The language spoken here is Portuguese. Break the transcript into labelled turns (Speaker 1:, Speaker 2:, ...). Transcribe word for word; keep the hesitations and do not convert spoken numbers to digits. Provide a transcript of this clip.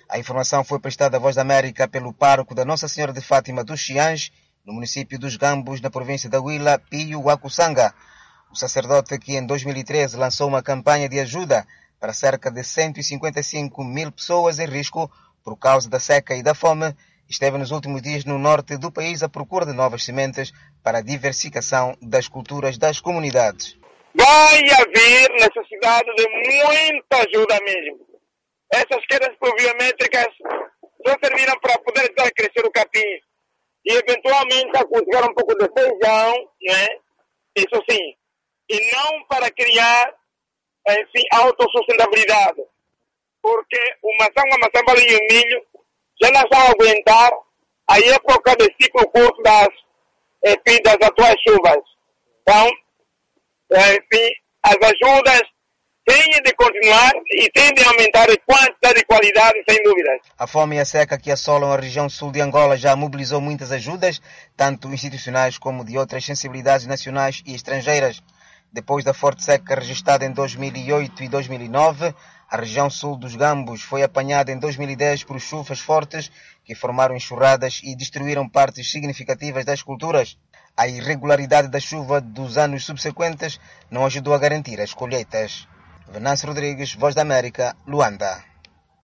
Speaker 1: A informação foi prestada à Voz da América pelo pároco da Nossa Senhora de Fátima dos Xiãs, no município dos Gambos, na província da Huila, Pio Wakusanga. O sacerdote, que em dois mil e treze lançou uma campanha de ajuda para cerca de cento e cinquenta e cinco mil pessoas em risco por causa da seca e da fome, esteve nos últimos dias no norte do país à procura de novas sementes para a diversificação das culturas das comunidades.
Speaker 2: Vai haver necessidade de muita ajuda mesmo. Essas quedas pluviométricas só serviram para poder dar a crescer o capim e eventualmente a cultivar um pouco de feijão, né? Isso sim. E não para criar, enfim, autossustentabilidade. Porque o maçã, a maçã, e o milho já não estão a aguentar a época de ciclo curto das, enfim, das atuais chuvas. Então, enfim, as ajudas têm de continuar e têm de aumentar a quantidade e qualidade, sem dúvidas.
Speaker 1: A fome e a seca que assolam a região sul de Angola já mobilizou muitas ajudas, tanto institucionais como de outras sensibilidades nacionais e estrangeiras. Depois da forte seca registrada em dois mil e oito e dois mil e nove, a região sul dos Gambos foi apanhada em dois mil e dez por chuvas fortes que formaram enxurradas e destruíram partes significativas das culturas. A irregularidade da chuva dos anos subsequentes não ajudou a garantir as colheitas. Venâncio Rodrigues, Voz da América, Luanda.